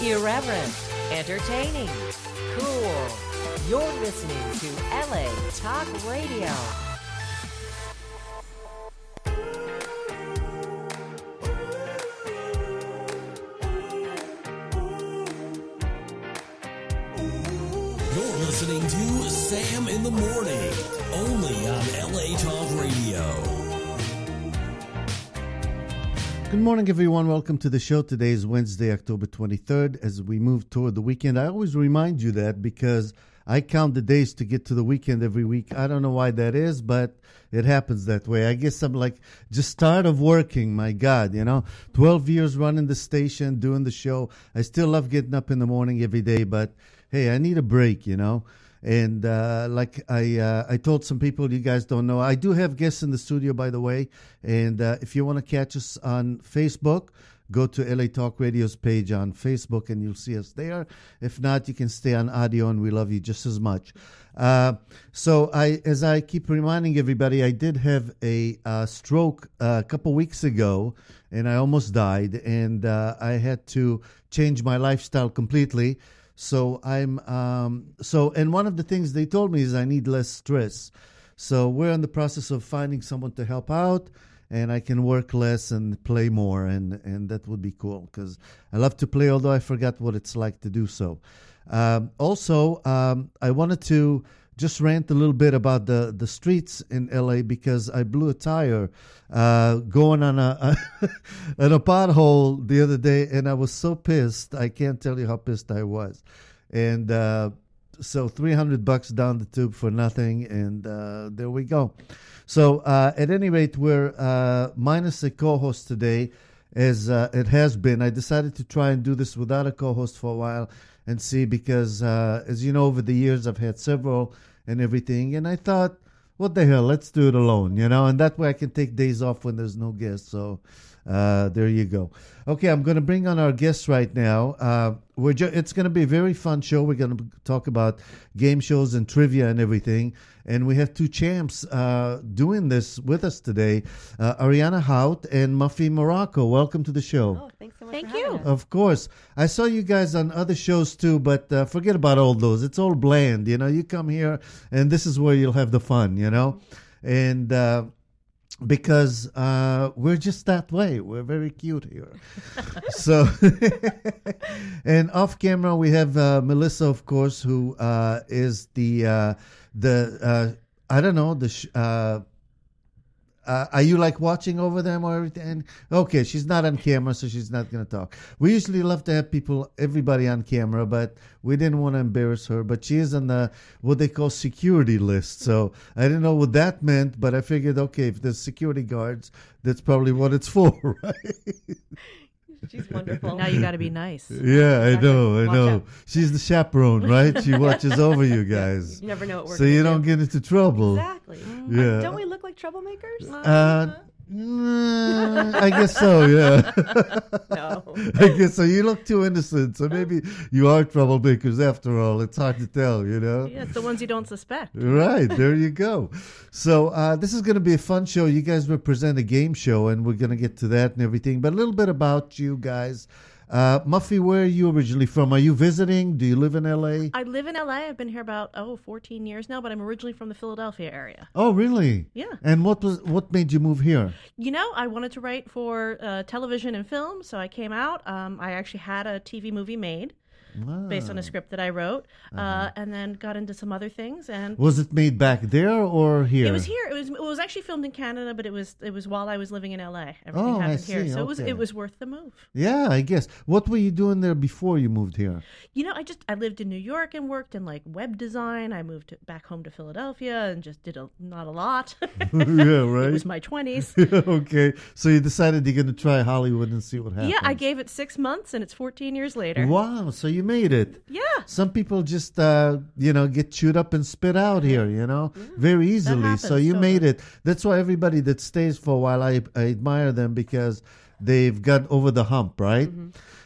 Irreverent, entertaining, cool. You're listening to LA Talk Radio. You're listening to Sam in the Morning, only on LA Talk Radio. Good morning, everyone. Welcome to the show. Today is Wednesday, October 23rd. As we move toward the weekend, I always remind you that because I count the days to get to the weekend every week. I don't know why that is, but it happens that way. I guess I'm like just tired of working. My God, 12 years running the station, doing the show. I still love getting up in the morning every day, but hey, I need a break, And like I told some people, you guys don't know, I do have guests in the studio, by the way. And if you want to catch us on Facebook, go to LA Talk Radio's page on Facebook and you'll see us there. If not, you can stay on audio and we love you just as much. So as I keep reminding everybody, I did have a stroke a couple weeks ago and I almost died. And I had to change my lifestyle completely. So and one of the things they told me is I need less stress. So we're in the process of finding someone to help out, and I can work less and play more, and that would be cool because I love to play, although I forgot what it's like to do so. Also, I wanted to just rant a little bit about the streets in LA because I blew a tire going on a on a pothole the other day, and I was so pissed. I can't tell you how pissed I was. And so $300 down the tube for nothing, and there we go. So at any rate, we're minus a co-host today, as it has been. I decided to try and do this without a co-host for a while and see, because as you know, over the years I've had several and everything, and I thought, what the hell, let's do it alone, and that way I can take days off when there's no guests. So there you go. Okay, I'm going to bring on our guests right now. It's going to be a very fun show. We're going to talk about game shows and trivia and everything. And we have two champs doing this with us today, Ariana Hout and Muffy Morocco. Welcome to the show. Oh, thanks so much. Thank for you. having us. Of course. I saw you guys on other shows too, but forget about all those. It's all bland. You come here and this is where you'll have the fun, And because we're just that way. We're very cute here. So, and off camera we have Melissa, of course, who is the I don't know, are you like watching over them or everything? Okay, she's not on camera, so she's not going to talk. We usually love to have everybody on camera, but we didn't want to embarrass her. But she is on the what they call security list. So I didn't know what that meant, but I figured, okay, if there's security guards, that's probably what it's for, right? She's wonderful. Now you got to be nice. Yeah, Exactly. I know. Watch out. She's the chaperone, right? She watches over you guys. You never know what we're So you don't get into trouble. Exactly. Yeah. Don't we look like troublemakers? I guess so, yeah. No. I guess so. You look too innocent, so maybe you are troublemakers after all. It's hard to tell, Yeah, it's the ones you don't suspect. Right, there you go. So this is going to be a fun show. You guys represent a game show, and we're going to get to that and everything. But a little bit about you guys. Muffy, where are you originally from? Are you visiting? Do you live in LA? I live in LA. I've been here about 14 years now, but I'm originally from the Philadelphia area. Oh, really? Yeah. And what made you move here? I wanted to write for television and film, so I came out. I actually had a TV movie made based on a script that I wrote, and then got into some other things. And Was it made back there or here? it was here. It was actually filmed in Canada, but it was while I was living in LA. Everything Oh, I happened here, see. so Okay. it was worth the move. Yeah, I guess. What were you doing there before you moved here? I lived in New York and worked in like web design. I moved back home to Philadelphia and just did not a lot. Yeah, right. It was my 20s. Okay, so you decided you're going to try Hollywood and see what happens. Yeah, I gave it 6 months and it's 14 years later. Wow, so you made it. Yeah. Some people just, get chewed up and spit out here, very easily. happens, So you totally. made it. That's why everybody that stays for a while, I admire them because they've got over the hump, right?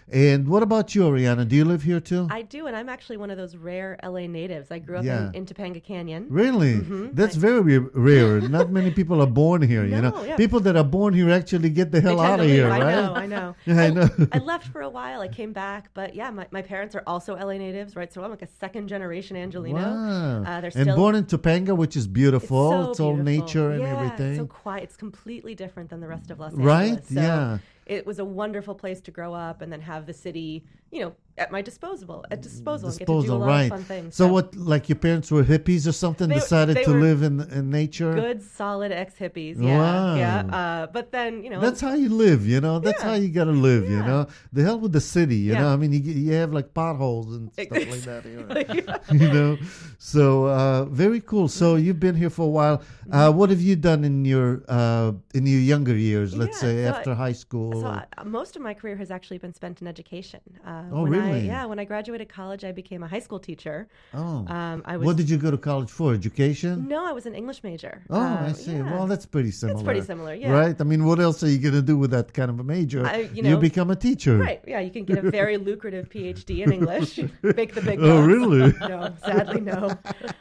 And what about you, Ariana? Do you live here too? I do, and I'm actually one of those rare LA natives. I grew up Yeah. in Topanga Canyon. Really? That's very rare. Not many people are born here, you know. No, yeah. People that are born here actually get the They hell tend out to of leave. here, I right? know, I know. Yeah, I know. I left for a while. I came back, but yeah, my parents are also LA natives, right? So I'm like a second generation Angelino. Wow. They're And still born in Topanga, which is beautiful. so It's all beautiful. nature and Yeah, everything. so quiet. It's completely different than the rest of Los Right? Angeles. So Yeah. It was a wonderful place to grow up and then have the city, at my disposal and get to do a lot right. of fun things. So what, like your parents were hippies or something, They- decided they to were live in nature? Good, solid ex-hippies. Yeah. Wow. Yeah. But then, That's how you live, you know. That's Yeah. how you got to live, you Yeah. know. The hell with the city, you Yeah. know. I mean, you have like potholes and stuff like that here. Yeah. You know, so very cool. So you've been here for a while. What have you done in your younger years? Let's Yeah, say so after high school. So most of my career has actually been spent in education. Oh, when really? When I graduated college, I became a high school teacher. Oh, I was what did you go to college for? Education? No, I was an English major. Oh, I see. Yeah. Well, that's pretty similar. pretty similar, yeah. Right? I mean, what else are you going to do with that kind of a major? you become a teacher. Right. Yeah, you can get a very lucrative PhD in English. Make the big bucks. Oh, really? No, sadly no.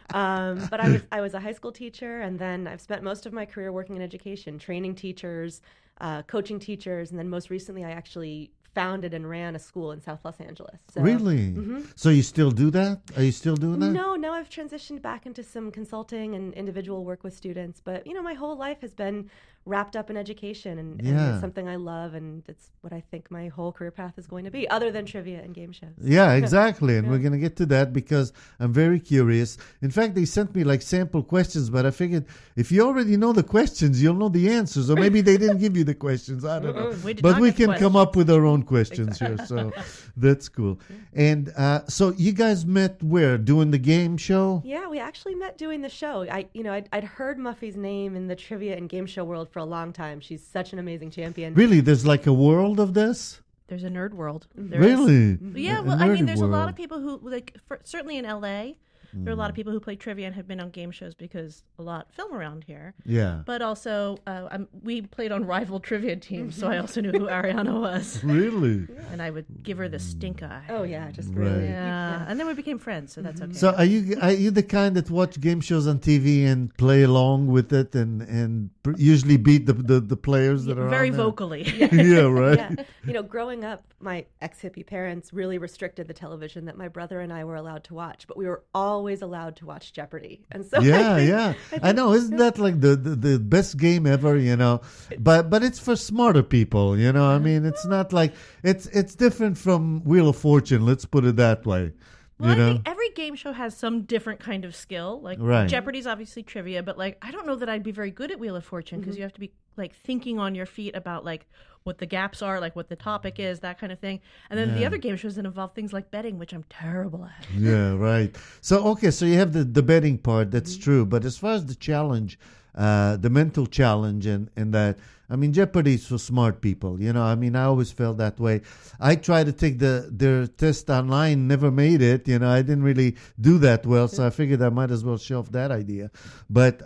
But I was a high school teacher, and then I've spent most of my career working in education, training teachers, coaching teachers, and then most recently I actually founded and ran a school in South Los Angeles. So, Really? So you still do that? Are you still doing that? No, now I've transitioned back into some consulting and individual work with students. But, my whole life has been wrapped up in education, and Yeah. it's something I love, and it's what I think my whole career path is going to be, other than trivia and game shows. Yeah, exactly. And we're going to get to that because I'm very curious. In fact, they sent me like sample questions, but I figured if you already know the questions, you'll know the answers. Or maybe they didn't give you the questions. I don't know. We did But not we get the can come up with our own questions here. So that's cool. And so you guys met where? Doing the game show? Yeah, we actually met doing the show. I'd heard Muffy's name in the trivia and game show world for a long time. She's such an amazing champion. Really? There's like a world of this? There's a nerd world. There is. Really? Yeah, A well, I mean, nerdy there's a lot world. of people who, certainly in LA, there are a lot of people who play trivia and have been on game shows because a lot film around here. Yeah. But also, we played on rival trivia teams, so I also knew who Ariana was. Really? And I would give her the stink eye. Oh, yeah, just Right. really. Yeah, and then we became friends, so that's okay. So are you the kind that watch game shows on TV and play along with it and usually beat the players that are very on there? vocally. Yeah, right. Yeah. Growing up, my ex-hippie parents really restricted the television that my brother and I were allowed to watch, but we were always allowed to watch Jeopardy. And so Yeah. I know. Isn't that like the best game ever, you know? But it's for smarter people, you know? I mean, it's not like it's different from Wheel of Fortune, let's put it that way. Well, You know? I think every game show has some different kind of skill. Like Right. Jeopardy's obviously trivia, but like I don't know that I'd be very good at Wheel of Fortune because you have to be like thinking on your feet about like what the gaps are, like what the topic is, that kind of thing. And then the other game shows that involve things like betting, which I'm terrible at. Yeah, right. So you have the betting part, that's true. But as far as the challenge, the mental challenge and that, I mean, Jeopardy is for smart people, you know. I mean, I always felt that way. I tried to take their test online, never made it, you know. I didn't really do that well, so I figured I might as well shelf that idea. But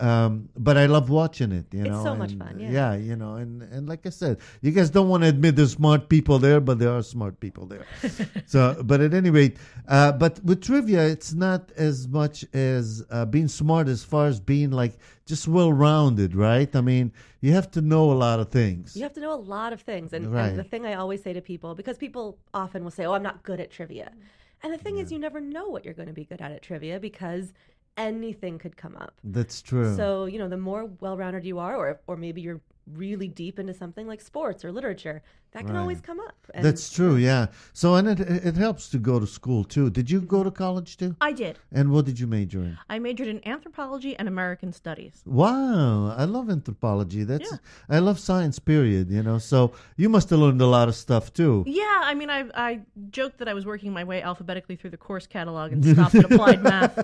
I love watching it, you know. It's so much and, fun, yeah. Yeah, you know, and like I said, you guys don't want to admit there's smart people there, but there are smart people there. So, but at any rate, but with trivia, it's not as much as being smart as far as being like just well-rounded, right? I mean, you have to know a lot of things. You have to know a lot of things. And, Right. and the thing I always say to people, because people often will say, oh, I'm not good at trivia. And the thing is, you never know what you're going to be good at trivia because anything could come up. That's true. So, the more well-rounded you are, or maybe you're really deep into something like sports or literature, that can Right. always come up. And That's true, yeah. So, and it helps to go to school, too. Did you go to college, too? I did. And what did you major in? I majored in anthropology and American studies. Wow, I love anthropology. Yeah. I love science, period, you know. So you must have learned a lot of stuff, too. Yeah, I mean, I joked that I was working my way alphabetically through the course catalog and stopped at applied math.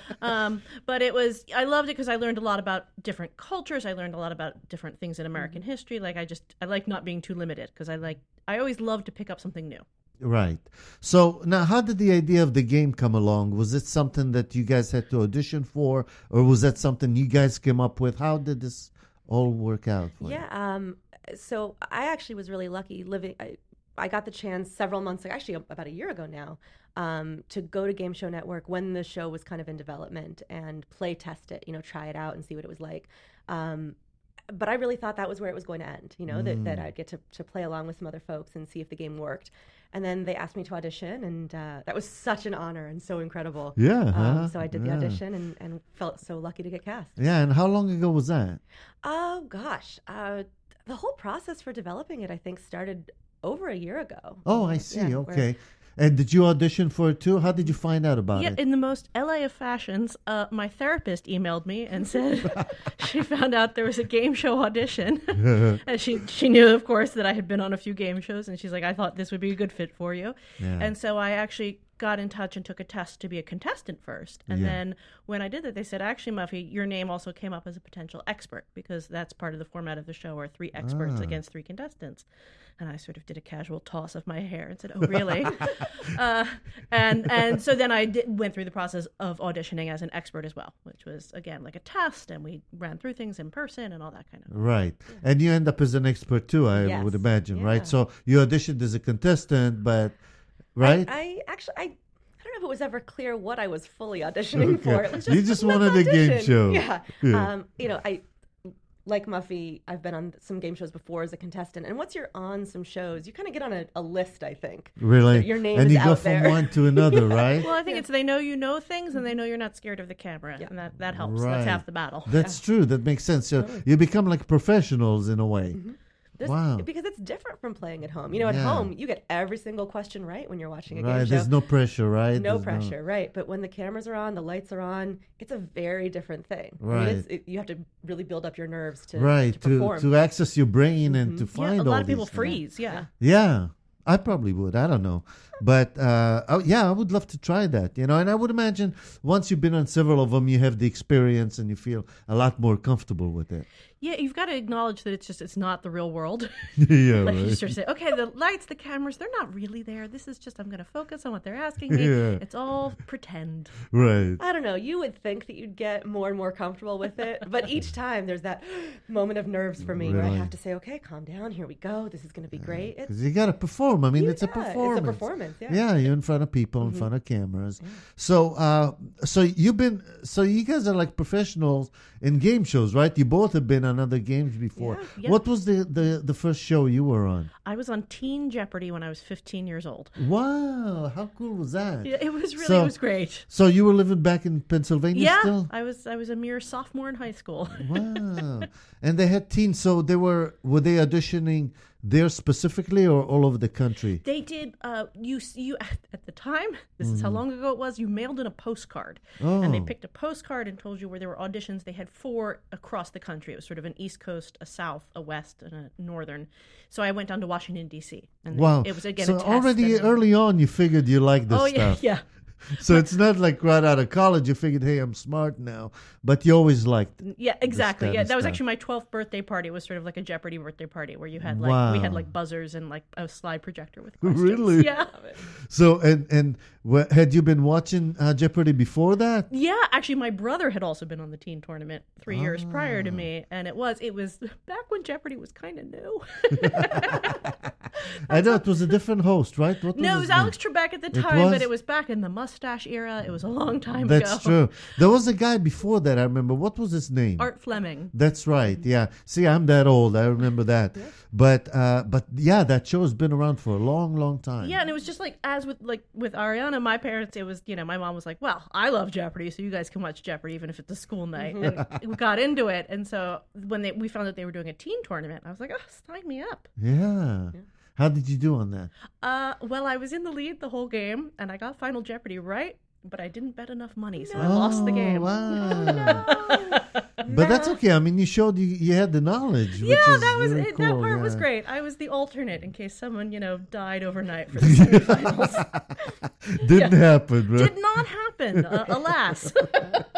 But I loved it because I learned a lot about different cultures. I learned a lot about different things in American history. Like I like not being too limited because I always love to pick up something new. Right. So now, how did the idea of the game come along? Was it something that you guys had to audition for, or was that something you guys came up with? How did this all work out for you? Yeah. So I actually was really lucky I got the chance several months ago, actually about a year ago now, to go to Game Show Network when the show was kind of in development and play test it, try it out and see what it was like. But I really thought that was where it was going to end, that I'd get to play along with some other folks and see if the game worked. And then they asked me to audition, and that was such an honor and so incredible. Yeah. So I did the audition and felt so lucky to get cast. Yeah, and how long ago was that? Oh, gosh. The whole process for developing it, I think, started over a year ago. Oh, I see. Yeah, okay. And did you audition for it too? How did you find out about it? In the most LA of fashions, my therapist emailed me and said she found out there was a game show audition. And she knew, of course, that I had been on a few game shows, and she's like, I thought this would be a good fit for you. Yeah. And so I actually got in touch and took a test to be a contestant first. And then when I did that, they said, actually, Muffy, your name also came up as a potential expert, because that's part of the format of the show, are 3 experts against 3 contestants. And I sort of did a casual toss of my hair and said, oh, really? And so then I went through the process of auditioning as an expert as well, which was, again, like a test, and we ran through things in person and all that kind of. Right. And you end up as an expert too, I would imagine, right? So you auditioned as a contestant, but, right? I don't know if it was ever clear what I was fully auditioning for. It was just, you just wanted a game show. Yeah. I like Muffy, I've been on some game shows before as a contestant, and once you're on some shows, you kind of get on a list, I think. Really? Your name and is you go out from there. one to another, right? Well, I think it's they know you know things, and they know you're not scared of the camera, and that helps. Right. That's half the battle. That's true. That makes sense. So you become like professionals in a way. Wow. Because it's different from playing at home. At home, you get every single question right when you're watching a game show. There's no pressure, right? No pressure, right. But when the cameras are on, the lights are on, it's a very different thing. Right. You have to really build up your nerves to to perform. to access your brain and to find a all lot of people these things. freeze. Yeah. Yeah, I probably would. I don't know. But, I would love to try that, And I would imagine once you've been on several of them, you have the experience and you feel a lot more comfortable with it. Yeah, you've got to acknowledge that it's not the real world. Yeah, Like you right. sort of say, okay, the lights, the cameras, they're not really there. This is just, I'm going to focus on what they're asking me. Yeah. It's all pretend. Right. I don't know. You would think that you'd get more and more comfortable with it. But each time there's that moment of nerves for me where I Really? have to say, okay, calm down. Here we go. This is going to be great. Because you got to perform. I mean, it's a It's performance. a performance, yeah. Yeah, you're in front of people, in front of cameras. So, so you guys are like professionals in game shows, right? You both have been on other games before. Yeah. What was the first show you were on? I was on Teen Jeopardy when I was 15 years old. Wow, how cool was that? Yeah, it was So- it was great. So you were living back in Pennsylvania Yeah, still? I was a mere sophomore in high school. Wow. And they had teens, so were they auditioning there specifically or all over the country? They did. You at the time. This is how long ago it was. You mailed in a postcard, and they picked a postcard and told you where there were auditions. They had 4 across the country. It was sort of an East Coast, a South, a West, and a Northern. So I went down to Washington D.C. And Wow. it was again so a test. already and then- early on you figured you liked this Oh stuff. yeah. So it's not like right out of college you figured, hey, I'm smart now. But you always liked it. Yeah, exactly. kind Yeah, of that was stuff. actually my 12th birthday party. It was sort of like a Jeopardy birthday party where you had we Wow. had like buzzers and like a slide projector with questions. Really? Yeah. So, and had you been watching Jeopardy before that? Yeah, actually, my brother had also been on the teen tournament 3 years prior to me, and it was back when Jeopardy was kind of new. I know it was a different host, right? What No, it his was name? Alex Trebek at the It time, was? but it was back in the mustache era. It was a long time ago. That's true. There was a guy before that, I remember. What was his name? Art Fleming. That's right. Yeah. See, I'm that old. I remember that. But yeah, that show has been around for a long, long time. Yeah, and it was just like as with Ariana, my parents. It was my mom was like, "Well, I love Jeopardy, so you guys can watch Jeopardy even if it's a school night." And we got into it, and so when we found out they were doing a teen tournament, I was like, "Oh, sign me up!" Yeah. How did you do on that? Well, I was in the lead the whole game, and I got Final Jeopardy right, but I didn't bet enough money, so I lost the game. Wow. But that's okay. I mean, you showed you had the knowledge. Yeah, which is that was very it. cool. That part was yeah. great. I was the alternate in case someone, died overnight for the semifinals. Didn't happen, right? Did not happen, alas.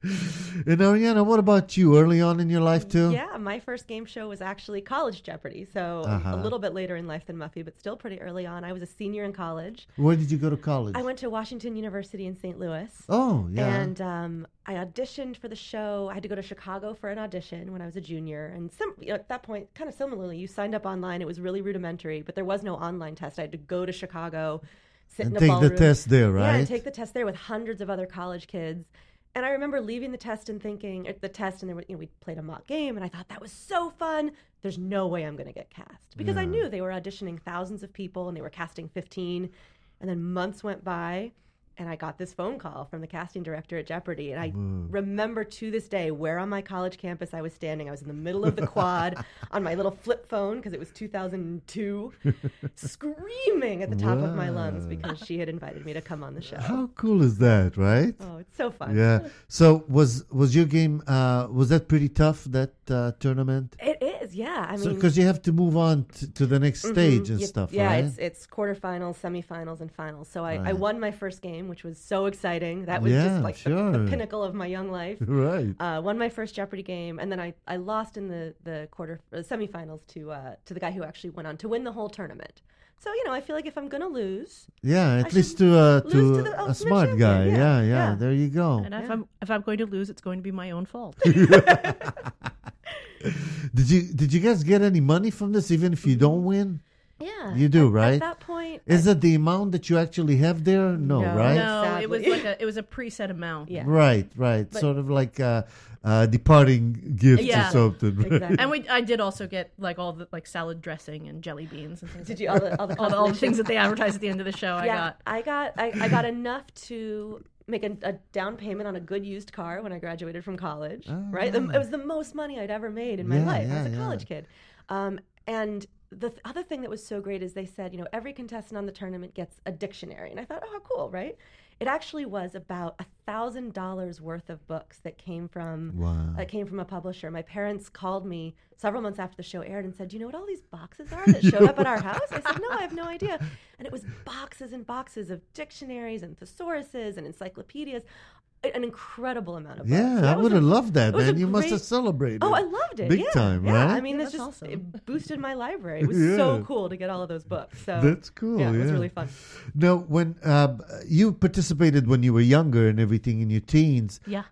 And Ariana, what about you? Early on in your life too? Yeah, my first game show was actually College Jeopardy. So a little bit later in life than Muffy, but still pretty early on. I was a senior in college. Where did you go to college? I went to Washington University in St. Louis. Oh, yeah. And I auditioned for the show. I had to go to Chicago for an audition when I was a junior. And at that point, kind of similarly, you signed up online. It was really rudimentary, but there was no online test. I had to go to Chicago, sit And in a take ballroom. the test there, right? Yeah, and take the test there with hundreds of other college kids. And I remember leaving the test and thinking, at the test, and there were, we played a mock game, and I thought that was so fun. There's no way I'm going to get cast. Because I knew they were auditioning thousands of people, and they were casting 15. And then months went by, and I got this phone call from the casting director at Jeopardy. And I remember to this day where on my college campus I was standing. I was in the middle of the quad on my little flip phone, because it was 2002, screaming at the top of my lungs because she had invited me to come on the show. How cool is that, right? Oh, it's so fun. Yeah. So was your game, was that pretty tough, that tournament? It is, yeah. I mean, Because you have to move on to the next stage and stuff, yeah, right? it's quarterfinals, semifinals, and finals. So I won my first game, which was so exciting. That was just like the pinnacle of my young life. Right. Won my first Jeopardy game, and then I lost in the semifinals to the guy who actually went on to win the whole tournament. So I feel like if I'm gonna lose, Yeah, at I least should to lose to the a ultimate smart champion. guy. Yeah, Yeah, yeah. there you go. And if I'm going to lose, it's going to be my own fault. Did you guys get any money from this, even if you don't win? yeah, You do, at right? that point, Is it the amount that you actually have there? No, No. right? No, it was Sadly. like it was a preset amount. yeah, Right. But- sort of like a departing gift Yeah. or something. right? exactly. And I did also get like all the like salad dressing and jelly beans and things. Did like you that. all the all the things that they advertise at the end of the show? I got enough to make a down payment on a good used car when I graduated from college. Right, it was the most money I'd ever made in my Yeah, life yeah, as a yeah. college kid. And the other thing that was so great is they said, every contestant on the tournament gets a dictionary, and I thought, oh, how cool, right? It actually was about $1,000 worth of books that came from a publisher. My parents called me several months after the show aired and said, "Do you know what all these boxes are that showed up at our house?" I said, "No, I have no idea." And it was boxes and boxes of dictionaries and thesauruses and encyclopedias. An incredible amount of books. Yeah, So I that was would have a- loved that, it was a man. You must great- have celebrated. Oh, I loved it. Big yeah, time, yeah. right? I mean, Yeah, it's that's just awesome. it boosted my library. It was Yeah. so cool to get all of those books. So That's cool. Yeah, it was yeah. really fun. Now, when you participated when you were younger and everything in your teens, Yeah.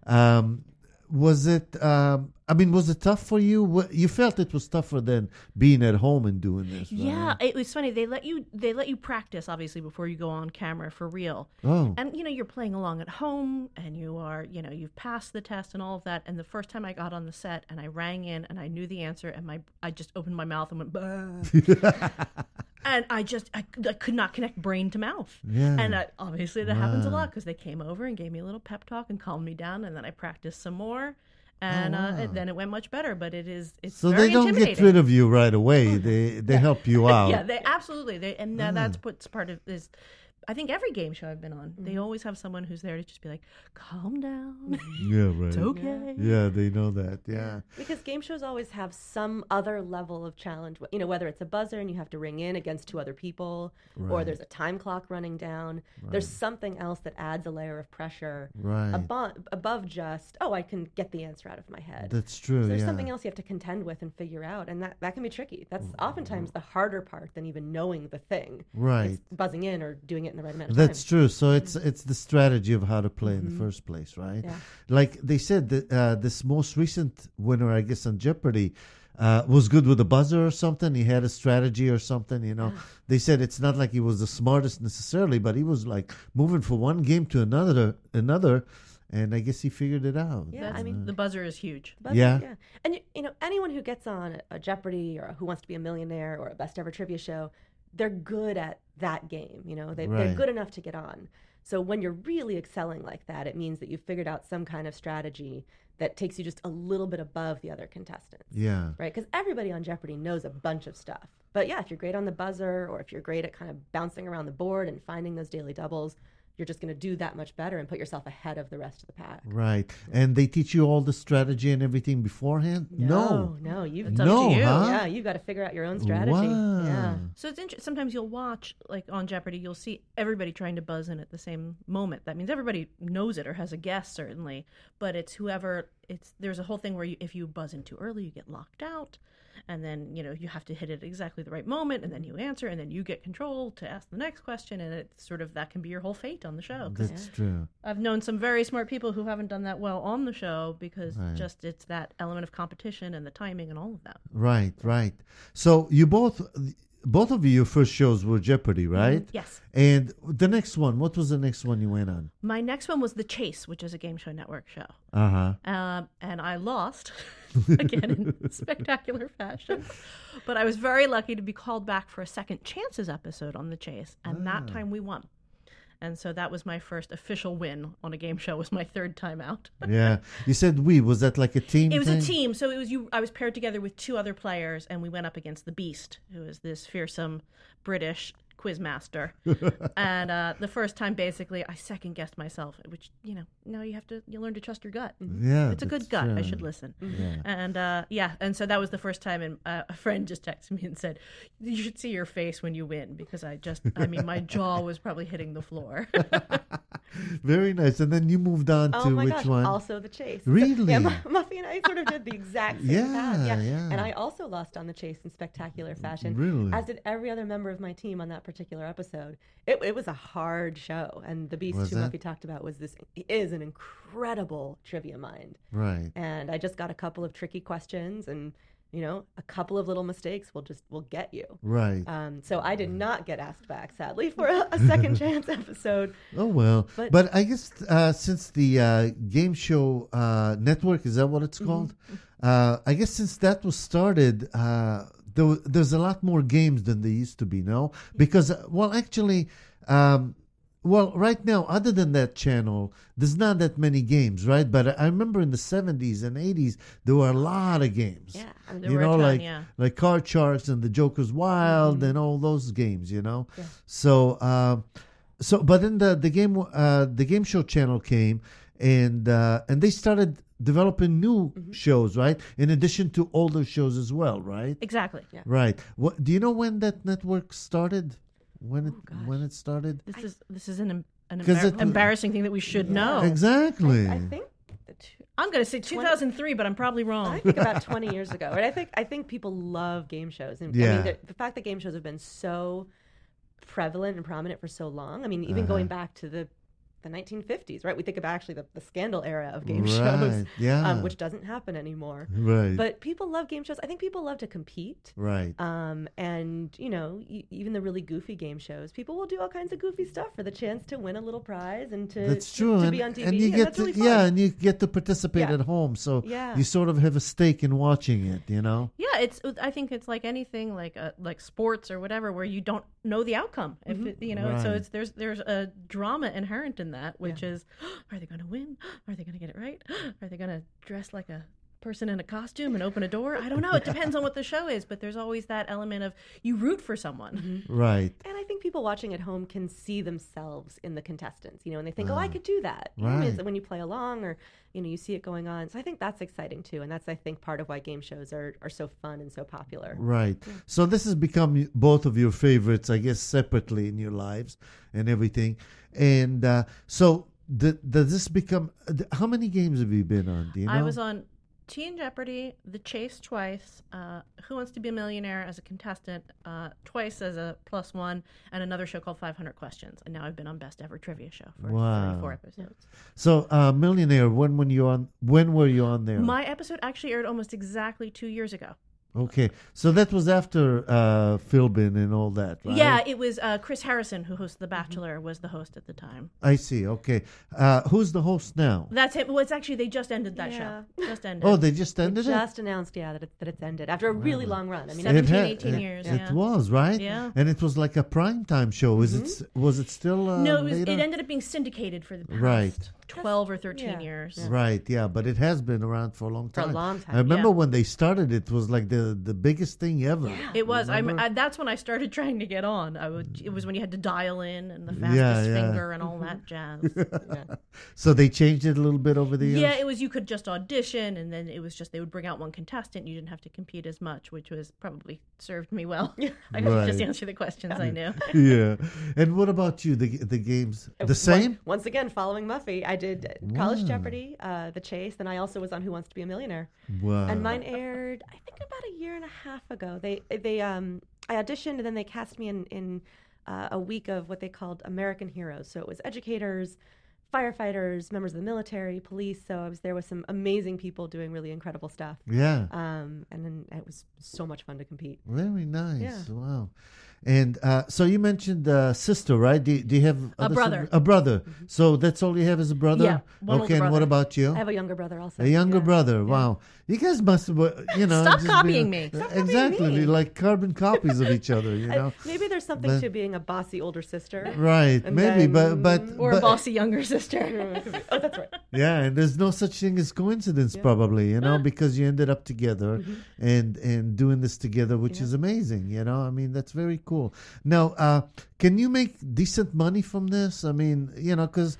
was it? Was it tough for you? You felt it was tougher than being at home and doing this, right? Yeah, it was funny. They let you practice obviously before you go on camera for real. Oh, And you're playing along at home, and you are you've passed the test and all of that. And the first time I got on the set and I rang in and I knew the answer, and I just opened my mouth and went, bah. And I could not connect brain to mouth. Yeah. And obviously that happens a lot because they came over and gave me a little pep talk and calmed me down, and then I practiced some more. And then it went much better, but it's so very they don't intimidating. get rid of you right away. They help you out. Yeah, they absolutely. That's what's part of this. I think every game show I've been on, they always have someone who's there to just be like, calm down. Yeah, right. It's okay. Yeah, they know that. Yeah. Because game shows always have some other level of challenge, whether it's a buzzer and you have to ring in against two other people, or Right. there's a time clock running down. There's something else that adds a layer of pressure Right. above just, I can get the answer out of my head. That's true. So there's yeah. something else you have to contend with and figure out, and that can be tricky. That's oftentimes the harder part than even knowing the thing. Right. It's buzzing in or doing it in the right amount of That's time. true. So it's the strategy of how to play in the first place, right? Yeah. Like they said, that this most recent winner, I guess, on Jeopardy, was good with a buzzer or something. He had a strategy or something. They said it's not like he was the smartest necessarily, but he was like moving from one game to another, and I guess he figured it out. Yeah, I mean, The buzzer is huge. Buzzer, Yeah. And anyone who gets on a Jeopardy or a Who Wants to Be a Millionaire or a Best Ever Trivia Show, they're good at that game. They're Right. good enough to get on. So when you're really excelling like that, it means that you've figured out some kind of strategy that takes you just a little bit above the other contestants. Yeah. Right? Because everybody on Jeopardy knows a bunch of stuff. But yeah, if you're great on the buzzer, or if you're great at kind of bouncing around the board and finding those daily doubles, you're just going to do that much better and put yourself ahead of the rest of the pack. Right. And they teach you all the strategy and everything beforehand? No, It's up to you. Huh? Yeah, you've got to figure out your own strategy. Wow. Yeah. So it's interesting. Sometimes you'll watch, like on Jeopardy, you'll see everybody trying to buzz in at the same moment. That means everybody knows it or has a guess, certainly. But it's whoever. There's a whole thing where if you buzz in too early, you get locked out, and then you have to hit it at exactly the right moment, and then you answer, and then you get control to ask the next question, and it's sort of that can be your whole fate on the show. That's true. I've known some very smart people who haven't done that well on the show because Right. just it's that element of competition and the timing and all of that. Right, right. So you both of you, your first shows were Jeopardy, right? Yes. And the next one, what was the next one you went on? My next one was The Chase, which is a Game Show Network show. Uh-huh. And I lost, again, in spectacular fashion. But I was very lucky to be called back for a Second Chances episode on The Chase. And that time we won. And so that was my first official win on a game show, was my third time out. Yeah. You said was that like a team It was thing? a team. So it was I was paired together with two other players, and we went up against the Beast, who is this fearsome British quizmaster. And the first time, basically, I second-guessed myself, which, you learn to trust your gut. Yeah. It's a good that's gut. I true. should listen. Yeah. And so that was the first time, and a friend just texted me and said, "You should see your face when you win," because my jaw was probably hitting the floor. Very nice. And then you moved on Oh to my which gosh! one? Also the Chase. Really? Yeah, Muffy and I sort of did the exact same Yeah, path. yeah. And I also lost on the Chase in spectacular fashion. Really? As did every other member of my team on that particular episode. It was a hard show, and the Beast Was who that? Muffy talked about is an incredible trivia mind. Right. And I just got a couple of tricky questions, and a couple of little mistakes will get you. Right. So I did not get asked back, sadly, for a second chance episode. Oh, well. But I guess since the Game Show Network, is that what it's called? I guess since that was started, there's a lot more games than there used to be, no? Because, actually, right now, other than that channel, there's not that many games, right? But I remember in the 70s and 80s, there were a lot of games. Yeah. There were a ton, like Card Sharks and the Joker's Wild and all those games, Yeah. So, but then the game show channel came, and they started developing new shows, right? In addition to older shows as well, right? Exactly. Yeah. Right. What do you know when that network started? When it started? This is an 'Cause embarrassing thing that we should know. Exactly. I think I'm going to say 2003, but I'm probably wrong. I think about 20 years ago. Right? I think people love game shows. And Yeah. I mean, the fact that game shows have been so prevalent and prominent for so long. I mean, even going back to the 1950s, right? We think about actually the scandal era of game shows, yeah. which doesn't happen anymore. Right. But people love game shows. I think people love to compete. Right. And, even the really goofy game shows, people will do all kinds of goofy stuff for the chance to win a little prize and to, That's true. to and, be on TV. and you and get that's really fun. and you get to participate Yeah. at home. So Yeah. you sort of have a stake in watching it, Yeah, I think it's like anything, like sports or whatever, where you don't know the outcome. If so Right. there's a drama inherent in that, which is, are they going to win? Are they going to get it right? Are they going to dress like a person in a costume and open a door? I don't know. It depends on what the show is, but there's always that element of you root for someone. Right. And I think people watching at home can see themselves in the contestants, and they think, I could do that. You know what I mean? Right. It's when you play along or, you see it going on. So I think that's exciting too. And that's, I think, part of why game shows are so fun and so popular. Right. So this has become both of your favorites, I guess, separately in your lives and everything. And so does this become, how many games have you been on? Do you know? I was on Teen Jeopardy, The Chase twice, Who Wants to Be a Millionaire as a contestant twice as a +1, and another show called 500 Questions. And now I've been on Best Ever Trivia Show for Wow. 34 episodes. So Millionaire, when were you on there? My episode actually aired almost exactly 2 years ago. Okay. So that was after Philbin and all that, right? Yeah, it was Chris Harrison, who hosts The Bachelor, was the host at the time. I see. Okay. Who's the host now? That's it. Well, it's actually, they just ended that Yeah. show. Just ended. Oh, they just ended it? Just announced, that it's ended after a really long run. I mean, 17, had- 18 years. It yeah. was, right? Yeah. And it was like a primetime show. Was it still No, it later? ended up being syndicated for the past Right. 12 or 13 yeah. years. Right, yeah, but it has been around for a long For time. a long time, I remember yeah. when they started, it was like the biggest thing ever. It was. Remember? That's when I started trying to get on. It was when you had to dial in and the fastest Yeah. finger and all that jazz. So they changed it a little bit over the years? Yeah, it was. You could just audition, and then it was just they would bring out one contestant. You didn't have to compete as much, which was probably served me well. I could just Right. answer the questions I knew. Yeah. And what about you, the games? The same? Once again, following Muffy, I did College Jeopardy, The Chase, and I also was on Who Wants to Be a Millionaire. Wow. And mine aired, I think, about a year and a half ago. I auditioned, and then they cast me in a week of what they called American Heroes. So it was educators, firefighters, members of the military, police. So I was there with some amazing people doing really incredible stuff. Yeah. And then it was so much fun to compete. Very nice. Yeah. Wow. And so you mentioned sister, right? Do you have other brother. siblings? A brother. So that's all you have is a brother? Yeah, one Okay, older and what brother. about you? I have a younger brother also. A younger Yeah. brother. Wow. You guys must have, Stop just copying been- me. Stop Exactly. me. You're like carbon copies of each other, Maybe there's something But- to being a bossy older sister. Right. And Maybe, then- but Or a bossy younger sister. Oh, that's right. yeah, and there's no such thing as coincidence, probably, because you ended up together and doing this together, which is amazing. I mean, that's very cool. Now, can you make decent money from this? I mean, because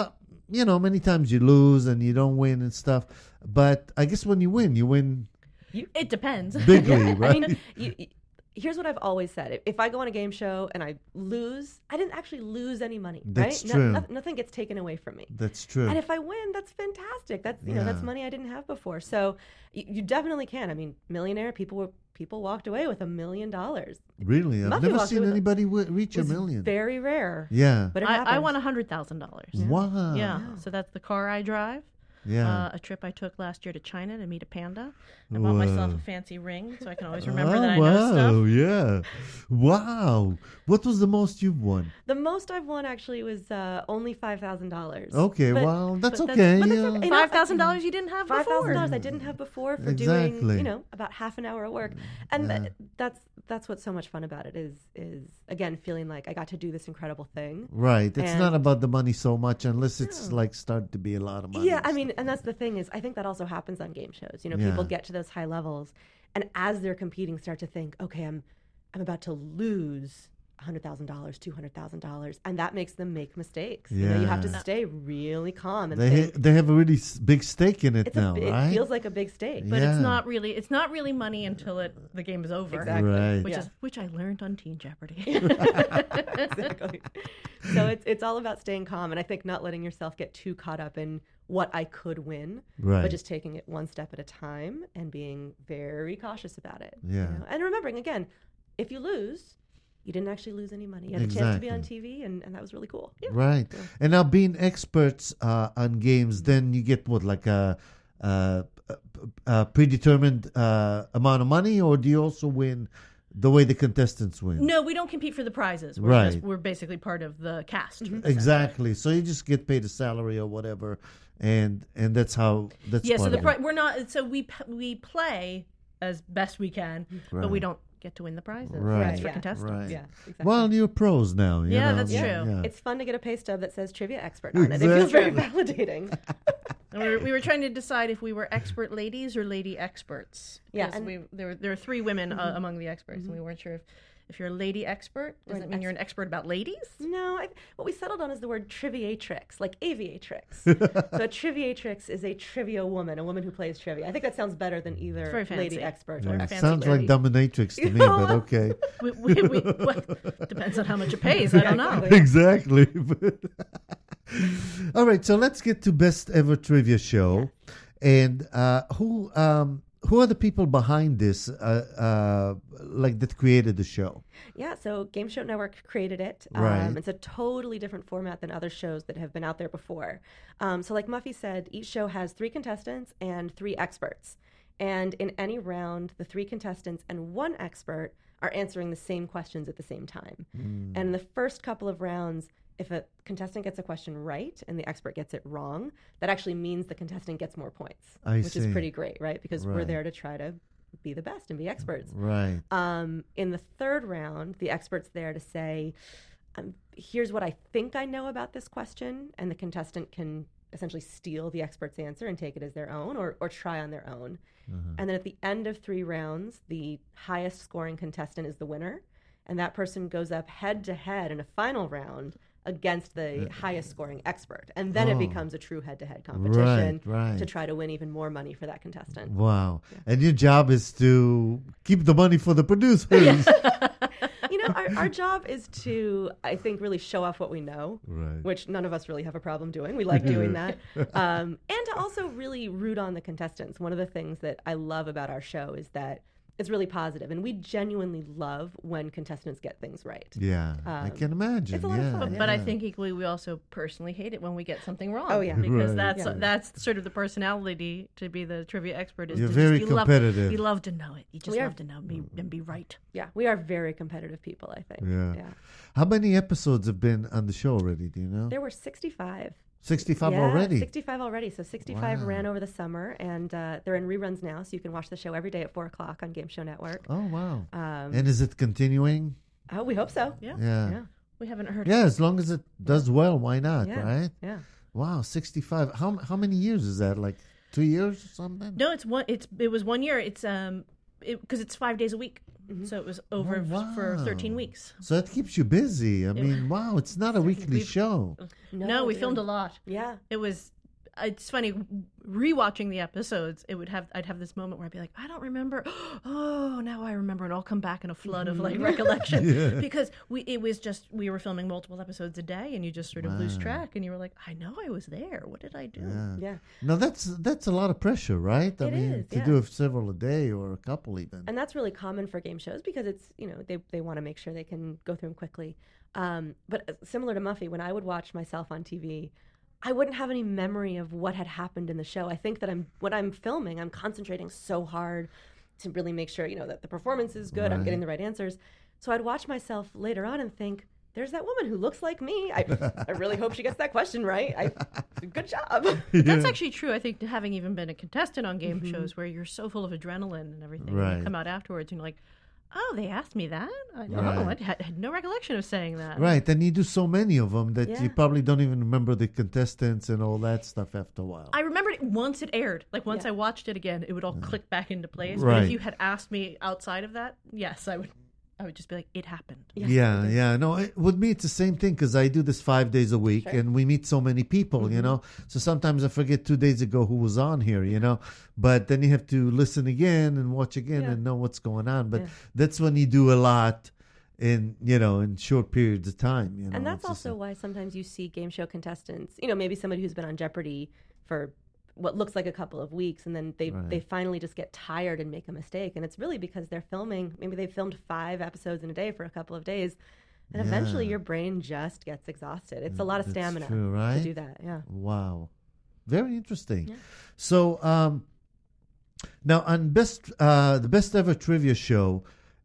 many times you lose and you don't win and stuff. But I guess when you win It depends. bigly, right? I mean, here's what I've always said. If I go on a game show and I lose, I didn't actually lose any money, That's right? true. Nothing gets taken away from me. That's true. And if I win, that's fantastic. That's Yeah. that's money I didn't have before. So you definitely can. I mean, millionaire people walked away with $1 million. Really? I've Muffy never walked seen with anybody reach It a was million. very rare. Yeah. But it I happened. won $100,000. Wow. Yeah, so that's the car I drive. Yeah. A trip I took last year to China to meet a panda. I bought myself Whoa. a fancy ring so I can always remember that I know stuff. Wow, yeah. Wow. What was the most you've won? The most I've won actually was only $5,000. Okay, But- well, that's but okay. but yeah. okay. $5,000 you didn't have before. $5,000 I didn't have before for Exactly. doing, about half an hour of work. And that's what's so much fun about it is again feeling like I got to do this incredible thing. Right. It's not And- about the money so much unless it's like starting to be a lot of money. Yeah, I mean, and that's the thing is I think that also happens on game shows. Yeah. People get to those high levels and as they're competing start to think, okay, I'm about to lose $100,000, $200,000, and that makes them make mistakes. You have to Yeah. stay really calm and They think they have a really big stake in it it's now, it right? feels like a big stake. But Yeah. it's not really money until the game is over. Exactly. Right. Which I learned on Teen Jeopardy. Exactly. So it's all about staying calm, and I think not letting yourself get too caught up in what I could win, Right. but just taking it one step at a time and being very cautious about it. Yeah. And remembering again, if you lose, you didn't actually lose any money. You had a chance to be on TV, and that was really cool. Yeah. Right. And now being experts on games, then you get what, like a predetermined amount of money, or do you also win the way the contestants win? No, we don't compete for the prizes. Right. We're basically part of the cast. Exactly. So you just get paid a salary or whatever, and that's how that's Yeah, so part of it. we're not. So we play as best we can, but we don't get to win the prizes. Right. That's for Yeah. contestants. Right. Yeah, exactly. Well, you're pros now. you Yeah, know? that's true. Yeah. It's fun to get a pay stub that says trivia expert on it. It feels very validating. And we were trying to decide if we were expert ladies or lady experts. Yeah, Because and- there were three women among the experts, and we weren't sure if you're a lady expert. Does Or it an mean you're an expert about ladies? No, what we settled on is the word triviatrix, like aviatrix. So a triviatrix is a trivia woman, a woman who plays trivia. I think that sounds better than either very fancy. lady expert Yeah, or it fancy sounds like lady. dominatrix to me, but okay. Well, depends on how much it pays. I don't know. Exactly. All right, so let's get to best ever trivia show, and who are the people behind this, like that created the show? Yeah, so Game Show Network created it. Right. It's a totally different format than other shows that have been out there before. So like Muffy said, each show has 3 contestants and 3 experts. And in any round, the 3 contestants and 1 expert are answering the same questions at the same time. And in the first couple of rounds, if a contestant gets a question right and the expert gets it wrong, that actually means the contestant gets more points, which see. is pretty great, right? Because we're Right. there to try to be the best and be experts. Right. In the third round, the expert's there to say, here's what I think I know about this question, and the contestant can essentially steal the expert's answer and take it as their own, or try on their own. And then at the end of 3 rounds, the highest scoring contestant is the winner, and that person goes up head to head in a final round against the highest scoring expert. And then it becomes a true head-to-head competition Right. to try to win even more money for that contestant. Wow. And your job is to keep the money for the producers. You know, our job is to, I think, really show off what we know, Right. which none of us really have a problem doing. We like doing that. And to also really root on the contestants. One of the things that I love about our show is that it's really positive, and we genuinely love when contestants get things right. Yeah, I can imagine. it's a lot of yeah, fun, But I yeah. think equally we also personally hate it when we get something wrong. Oh, yeah. Because Right. that's sort of the personality to be the trivia expert. Is You're to very you competitive. You love to know it. You just We are- love to know and be right. Yeah, we are very competitive people, I think. Yeah. How many episodes have been on the show already? Do you know? There were 65. 65 Yeah, already. 65 already. So 65 Wow. ran over the summer, and they're in reruns now, so you can watch the show every day at 4 o'clock on Game Show Network. Oh, wow. Um, And is it continuing? Oh, we hope so. Yeah. Yeah. Yeah. We haven't heard. Yeah, as long as it does well, why not, Yeah. right? Yeah. Wow, 65. How many years is that? Like 2 years or something? No, it was 1 year. It's because it's 5 days a week, so it was over for 13 wow. weeks. So that keeps you busy. I mean, wow, it's not a weekly show. No, we dude. filmed a lot. Yeah. It was. It's funny rewatching the episodes. I'd have this moment where I'd be like, I don't remember. Oh, now I remember, and I'll come back in a flood of like recollection because we were filming multiple episodes a day, and you just sort of lose track, and you were like, I know I was there. What did I do? Yeah. Yeah. Now that's a lot of pressure, right? I It mean, is, to yeah. do several a day or a couple even. And that's really common for game shows because it's, they want to make sure they can go through them quickly. But similar to Muffy, when I would watch myself on TV, I wouldn't have any memory of what had happened in the show. I think that when I'm filming, I'm concentrating so hard to really make sure, that the performance is good, I'm getting the right answers. So I'd watch myself later on and think, there's that woman who looks like me. I really hope she gets that question right. Good job. That's actually true. I think having even been a contestant on game shows where you're so full of adrenaline and everything, and Right. you come out afterwards and you're like, oh, they asked me that? I don't Right. know. I had no recollection of saying that. Right, and you do so many of them that Yeah. you probably don't even remember the contestants and all that stuff after a while. I remembered it once it aired. Like once Yeah. I watched it again, it would all click back into place. But Right. if you had asked me outside of that, yes, I would just be like, it happened. Yeah. No, with me, it's the same thing because I do this 5 days a week Sure. and we meet so many people, So sometimes I forget 2 days ago who was on here, But then you have to listen again and watch again Yeah. and know what's going on. But Yeah. that's when you do a lot in short periods of time. And that's It's just also why sometimes you see game show contestants, maybe somebody who's been on Jeopardy for what looks like a couple of weeks, and then they finally just get tired and make a mistake. And it's really because they're filming, maybe they filmed 5 episodes in a day for a couple of days, and eventually Yeah. your brain just gets exhausted. It's a lot of That's stamina true, right? to do that. Yeah. Wow. Very interesting. Yeah. So now on the best ever trivia show,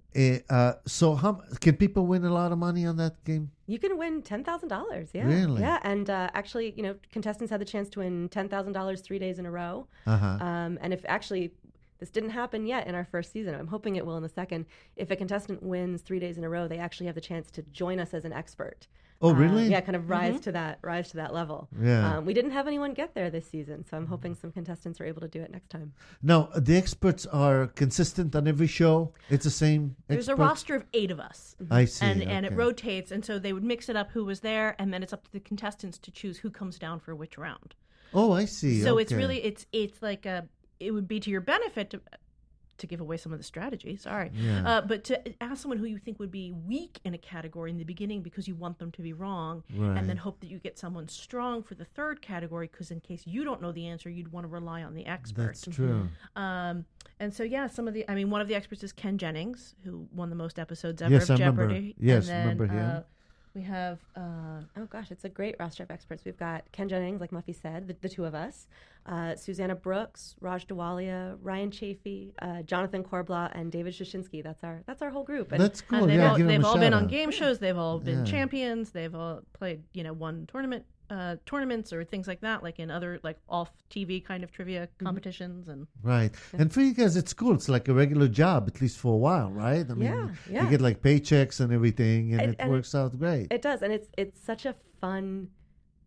so how can people win a lot of money on that game? You can win $10,000. Yeah. Really? Yeah. And actually, contestants had the chance to win $10,000 3 days in a row. Uh-huh. And if actually this didn't happen yet in our first season, I'm hoping it will in the second. If a contestant wins 3 days in a row, they actually have the chance to join us as an expert. Oh, really? Yeah, kind of rise to that level. Yeah. We didn't have anyone get there this season, so I'm hoping some contestants are able to do it next time. Now, the experts are consistent on every show? It's the same There's a experts? roster of 8 of us. I see. And it okay. rotates, and so they would mix it up who was there, and then it's up to the contestants to choose who comes down for which round. Oh, I see. So okay. it's really it's like it would be to your benefit to give away some of the strategy. Sorry, Yeah. but to ask someone who you think would be weak in a category in the beginning because you want them to be wrong, Right. and then hope that you get someone strong for the third category because in case you don't know the answer, you'd want to rely on the expert. That's true. And so, one of the experts is Ken Jennings, who won the most episodes ever Yes, of I remember. Jeopardy. Yes, and then, remember him. We have, Oh gosh, it's a great roster of experts. We've got Ken Jennings, like Muffy said, the two of us, Susanna Brooks, Raj Dawalia, Ryan Chafee, Jonathan Korbla, and David Shashinsky. That's our whole group. And That's cool. and they've Yeah, all, give them they've a all been on shout-out. game shows. They've all been Yeah. champions. They've all played, won tournaments or things like that, like in other like off TV kind of trivia competitions. And Right. And for you guys, it's cool. It's like a regular job, at least for a while, right? I mean, Yeah. you get like paychecks and everything, and it And works out great. it does, and it's such a fun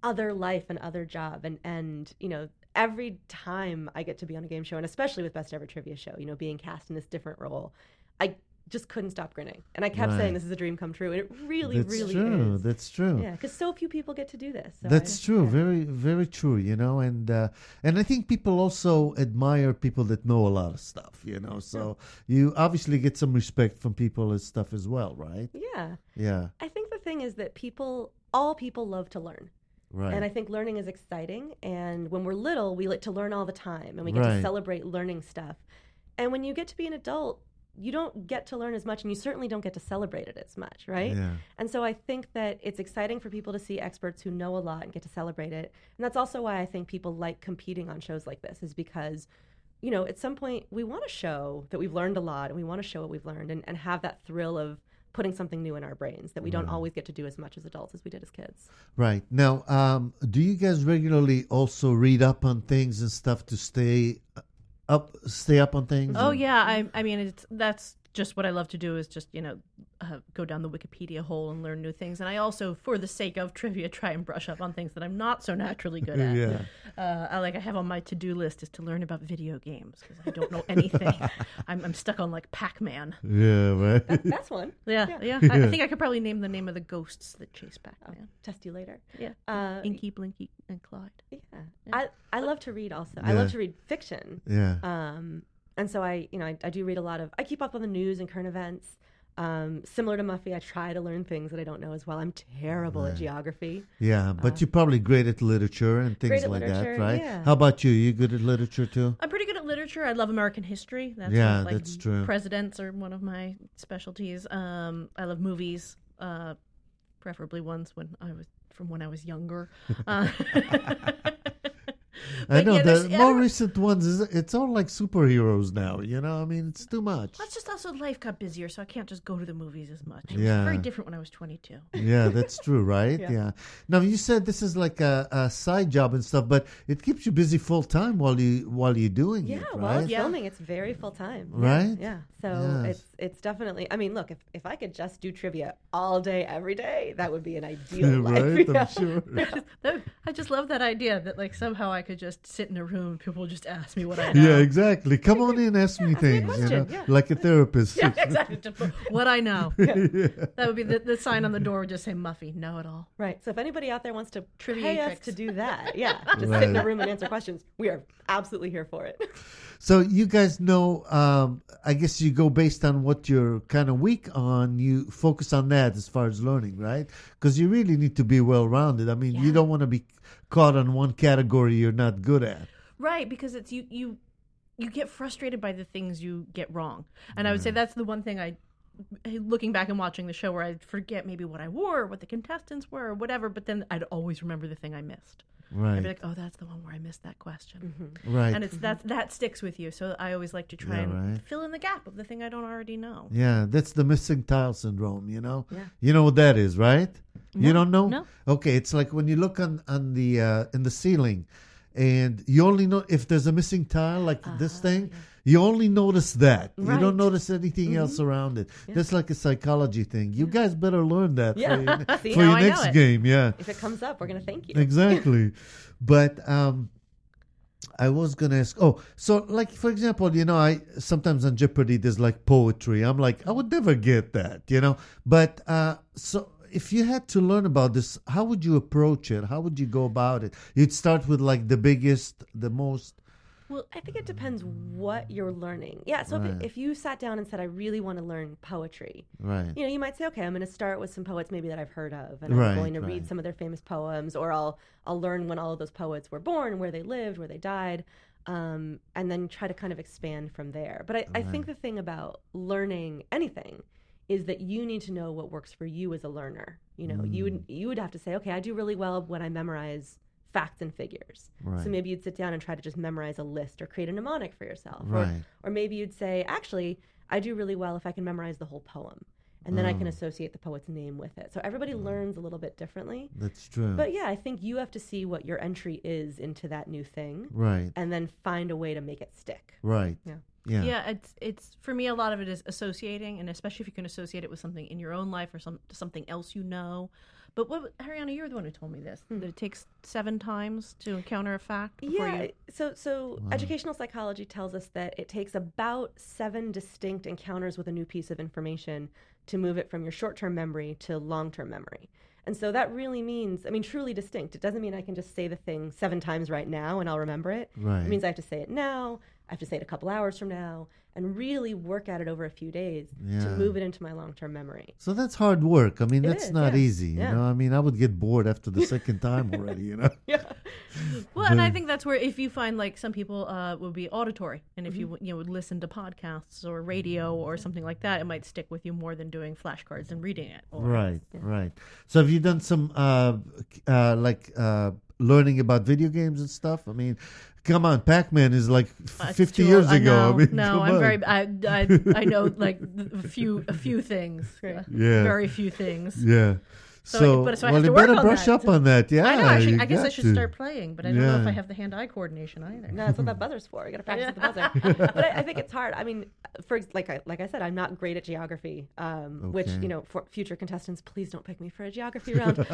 other life and other job. And you know, every time I get to be on a game show, and especially with Best Ever Trivia Show, you know, being cast in this different role, I just couldn't stop grinning. And I kept saying this is a dream come true. And it really, really is. That's true. Yeah, because so few people get to do this. So That's true. Very, very true, you know. And I think people also admire people that know a lot of stuff, you know. So you obviously get some respect from people and stuff as well, right? Yeah. Yeah. I think the thing is that all people love to learn. Right. And I think learning is exciting. And when we're little, we like to learn all the time. And we get to celebrate learning stuff. And when you get to be an adult, you don't get to learn as much, and you certainly don't get to celebrate it as much, right? Yeah. And so I think that it's exciting for people to see experts who know a lot and get to celebrate it. And that's also why I think people like competing on shows like this, is because, you know, at some point we want to show that we've learned a lot, and we want to show what we've learned and have that thrill of putting something new in our brains that we don't always get to do as much as adults as we did as kids. Right. Now, do you guys regularly also read up on things and stuff to stay up on things? Oh yeah, I mean that's just what I love to do, is just, you know, go down the Wikipedia hole and learn new things. And I also, for the sake of trivia, try and brush up on things that I'm not so naturally good at. I have on my to-do list is to learn about video games, because I don't know anything. I'm stuck on like Pac-Man. Yeah, right. That's one. Yeah. I think I could probably name the name of the ghosts that chase Pac-Man. I'll test you later. Yeah. Inky, Blinky, and Clyde. Yeah. I love to read also. I love to read fiction. Yeah. And so I do read a lot of, I keep up on the news and current events. Similar to Muffy, I try to learn things that I don't know as well. I'm terrible at geography. Yeah, but you're probably great at literature and things like that, right? Yeah. How about you? You good at literature too? I'm pretty good at literature. I love American history. That's true. Presidents are one of my specialties. I love movies, preferably ones from when I was younger. I know the more recent ones, it's all like superheroes now, you know? I mean, it's too much. That's just also life got busier, so I can't just go to the movies as much. It Yeah. was very different when I was 22. Yeah, that's true, right? Yeah. Now, you said this is like a side job and stuff, but it keeps you busy full time while you're doing it, right? While filming, it's very full time. Right? Yeah. So it's definitely, I mean, look, if I could just do trivia all day, every day, that would be an ideal life. Right, I'm sure. I just love that idea that like somehow I could just sit in a room and people would just ask me what I know. Yeah, exactly. Come on in, ask me things, you know, like a therapist. Yeah, exactly. Just what I know. That would be the sign on the door would just say Muffy, know it all. Right. So if anybody out there wants to Trivia pay us tricks. to do that, just sit in a room and answer questions, we are absolutely here for it. So you guys know, I guess you go based on what you're kind of weak on. You focus on that as far as learning, right? Because you really need to be well-rounded. I mean, you don't want to be caught on one category you're not good at. Right, because it's you get frustrated by the things you get wrong. And I would say that's the one thing looking back and watching the show, where I'd forget maybe what I wore, or what the contestants were, or whatever, but then I'd always remember the thing I missed. Right. I'd be like, oh, that's the one where I missed that question. Mm-hmm. Right. And it's that sticks with you. So I always like to try and fill in the gap of the thing I don't already know. Yeah, that's the missing tile syndrome, you know? Yeah. You know what that is, right? No, You don't know? no. Okay, it's like when you look on the in the ceiling, and you only know if there's a missing tile, like this thing, you only notice that. You Right. don't notice anything else around it. That's like a psychology thing. You guys better learn that for See, your now I know next it. game. Yeah, If it comes up, we're going to thank you. exactly. But I was gonna ask. Oh, so like for example, you know, I sometimes on Jeopardy there's like poetry. I'm like, I would never get that, you know. But so if you had to learn about this, how would you approach it? How would you go about it? You'd start with like the biggest, the most. Well, I think it depends what you're learning. Yeah, so if you sat down and said, I really want to learn poetry, Right. you know, you might say, okay, I'm going to start with some poets maybe that I've heard of, and Right, I'm going to right. read some of their famous poems, or I'll learn when all of those poets were born, where they lived, where they died, and then try to kind of expand from there. But I think the thing about learning anything is that you need to know what works for you as a learner. You know, you would have to say, okay, I do really well when I memorize facts and figures. Right. So maybe you'd sit down and try to just memorize a list or create a mnemonic for yourself. Right. Or maybe you'd say, actually, I do really well if I can memorize the whole poem. And then I can associate the poet's name with it. So everybody learns a little bit differently. That's true. But yeah, I think you have to see what your entry is into that new thing. Right. And then find a way to make it stick. Right. Yeah. Yeah. Yeah, it's for me, a lot of it is associating, and especially if you can associate it with something in your own life or something else you know. But Ariana, you're the one who told me this, that it takes 7 times to encounter a fact before Yeah, you... so educational psychology tells us that it takes about 7 distinct encounters with a new piece of information to move it from your short-term memory to long-term memory. And so that really means, I mean, truly distinct. It doesn't mean I can just say the thing 7 times right now and I'll remember it. Right. It means I have to say it now, I have to say it a couple hours from now, and really work at it over a few days to move it into my long-term memory. So that's hard work. I mean, It that's is, not yeah. easy. Yeah. You know, I mean, I would get bored after the second time already. You know. Yeah. Well, and I think that's where if you find like some people would be auditory, and if you would listen to podcasts or radio or something like that, it might stick with you more than doing flashcards and reading it. Or, Right. So have you done some learning about video games and stuff? I mean, come on, Pac-Man is like 50 years ago. I mean, no, come I'm on. very. I know like a few things. Right. Yeah. Very few things. Yeah. So I well, have to you work better on brush that. up on that. Yeah. I know. Actually, you I guess I got should to. start playing, but I don't know if Yeah. I have the hand-eye coordination either. No, that's what that buzzer's for. You got to practice with the buzzer. But I think it's hard. I mean, like I said, I'm not great at geography, which, Okay. for future contestants, please don't pick me for a geography round.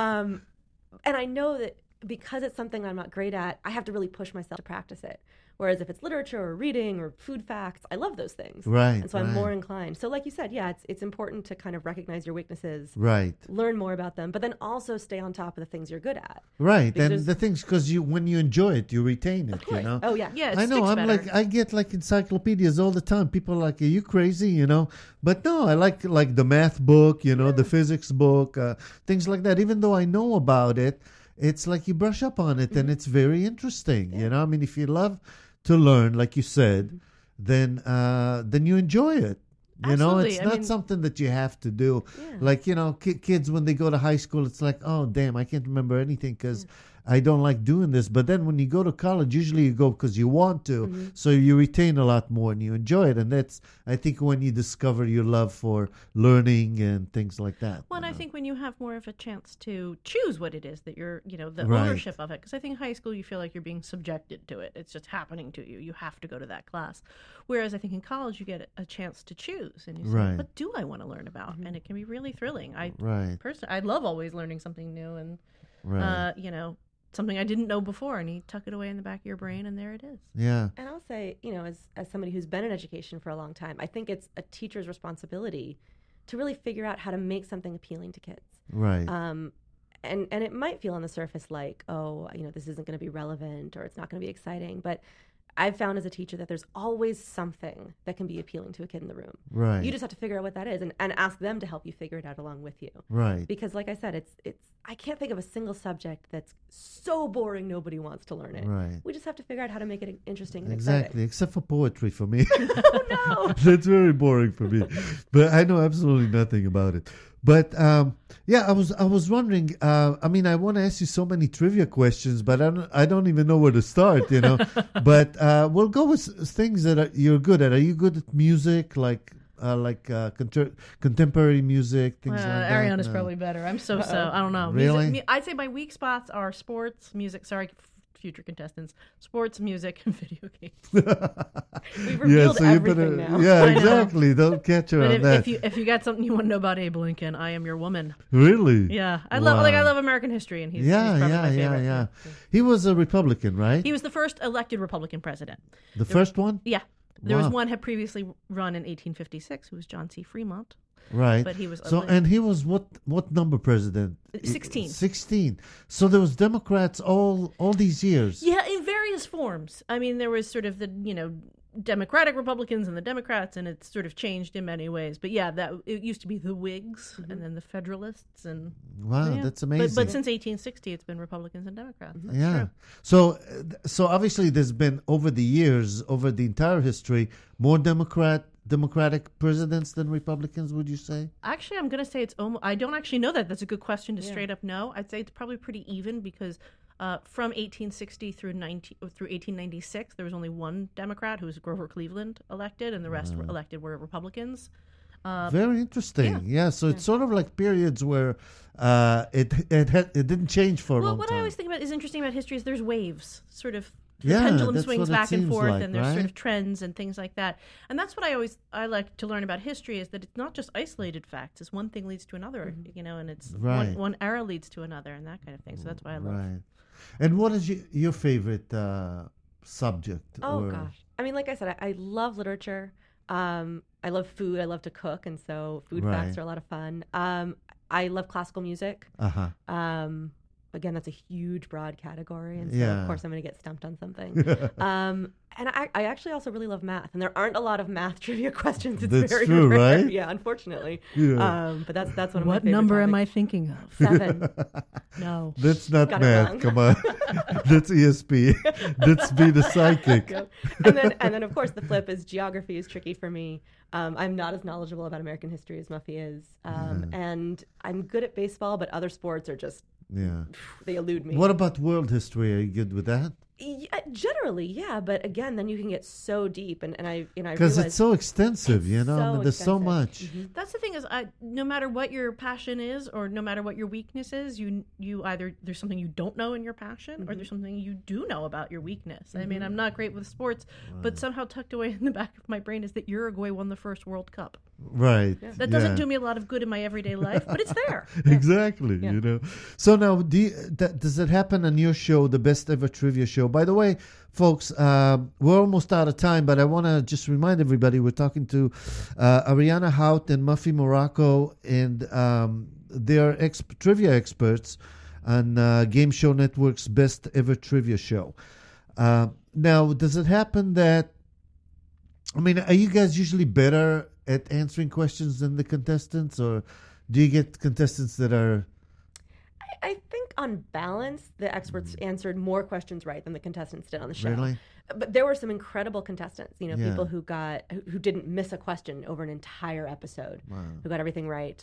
And I know that because it's something I'm not great at, I have to really push myself to practice it. Whereas if it's literature or reading or food facts, I love those things. Right. And so I'm more inclined. So like you said, yeah, it's important to kind of recognize your weaknesses, Right. learn more about them, but then also stay on top of the things you're good at. Right. And Because- the things, because when you enjoy it, you retain it, Of course. you know? Oh, yeah. Yeah, it I know. sticks I'm better. like, I get like encyclopedias all the time. People are like, "Are you crazy?" You know. But no, I like the math book, the physics book, things like that. Even though I know about it, it's like you brush up on it, and it's very interesting. You know, I mean, if you love to learn, like you said, then you enjoy it. You know, Absolutely. it's I not mean- something that you have to do. Yeah. Like, kids when they go to high school, it's like, oh, damn, I can't remember anything because I don't like doing this. But then when you go to college, usually you go because you want to. So you retain a lot more and you enjoy it. And that's, I think, when you discover your love for learning and things like that. Well, and I think when you have more of a chance to choose what it is that you're, the Right. ownership of it. Because I think high school, you feel like you're being subjected to it. It's just happening to you. You have to go to that class. Whereas I think in college, you get a chance to choose. And you say, Right. what do I want to learn about? And it can be really thrilling. Right. Personally, I love always learning something new and, Right. something I didn't know before. And you tuck it away in the back of your brain, and there it is. Yeah. And I'll say, as somebody who's been in education for a long time, I think it's a teacher's responsibility to really figure out how to make something appealing to kids. Right. And it might feel on the surface like, oh, this isn't going to be relevant or it's not going to be exciting. But I've found as a teacher that there's always something that can be appealing to a kid in the room. Right. You just have to figure out what that is and ask them to help you figure it out along with you. Right. Because like I said, it's I can't think of a single subject that's so boring nobody wants to learn it. Right. We just have to figure out how to make it interesting and Exactly, except for poetry for me. exciting. Oh no. That's very boring for me. But I know absolutely nothing about it. But I was wondering. I mean, I want to ask you so many trivia questions, but I don't even know where to start. But we'll go with things that you're good at. Are you good at music, like contemporary music, things like that? Ariana's No. probably better. I'm so. I don't know. Really? Music, I'd say my weak spots are sports, music. Sorry, future contestants. Sports, music, and video games. We've revealed everything now. Yeah, I know. exactly. Don't catch her But on that. if you got something you want to know about Abe Lincoln, I am your woman. Really? Yeah, I Wow. love American history, and he's probably my favorite. Yeah. He was a Republican, right? He was the first elected Republican president. The first one? Yeah, there was Wow. one had previously run in 1856, who was John C. Fremont. Right. But he was so, and he was what number president? 16. 16. So there was Democrats all these years. Yeah, in various forms. I mean, there was sort of the Democratic Republicans and the Democrats, and it's sort of changed in many ways. But yeah, it used to be the Whigs and then the Federalists, and Wow, yeah. that's amazing. But since 1860, it's been Republicans and Democrats. That's Yeah. true. So obviously there's been over the years, over the entire history, more Democratic presidents than Republicans, would you say? Actually, I'm going to say it's almost. I don't actually know that. That's a good question to straight up know. I'd say it's probably pretty even because from 1860 through 1896, there was only one Democrat, who was Grover Cleveland, elected, and the rest were elected were Republicans. Very interesting. Yeah. So it's sort of like periods where it didn't change for a Well, long what time. I always think about is interesting about history is there's waves. Sort of the pendulum that's swings what it back and seems forth, like, and there's right? sort of trends and things like that. And that's what I like to learn about history, is that it's not just isolated facts. It's one thing leads to another, and it's Right. one era leads to another, and that kind of thing. So that's why I love. Right. And what is your favorite subject? Oh gosh, I mean, like I said, I love literature. I love food. I love to cook, and so food Right. facts are a lot of fun. I love classical music. Uh-huh. Again, that's a huge, broad category, and so Yeah. of course I'm going to get stumped on something. And I actually also really love math, and there aren't a lot of math trivia questions. It's That's very true, rare. right? Yeah, unfortunately. Yeah. But that's one of my What favorite number am I topics. thinking of? 7. No. That's not Got it math. wrong. Come on. That's ESP. That's be the psychic. Yep. And then of course the flip is geography is tricky for me. I'm not as knowledgeable about American history as Muffy is, and I'm good at baseball, but other sports are just Yeah. they elude me. What about world history? Are you good with that? Yeah, generally, yeah, but again, then you can get so deep, and I Because realize it's so extensive, you know. so I mean, there's so extensive. much. That's the thing is, no matter what your passion is, or no matter what your weakness is, you either there's something you don't know in your passion, or there's something you do know about your weakness. I mean, I'm not great with sports, but somehow tucked away in the back of my brain is that Uruguay won the first World Cup. Right. That doesn't do me a lot of good in my everyday life, but it's there. Exactly, you know. So now, does it happen on your show, the Best Ever Trivia Show? By the way, folks, we're almost out of time, but I want to just remind everybody we're talking to Ariana Hout and Muffy Morocco, and they're trivia experts on Game Show Network's Best Ever Trivia Show. Now, does it happen that, I mean, are you guys usually better at answering questions than the contestants, or do you get contestants that are... I think on balance, the experts answered more questions right than the contestants did on the show. Really? But there were some incredible contestants, Yeah. people who didn't miss a question over an entire episode, who got everything right.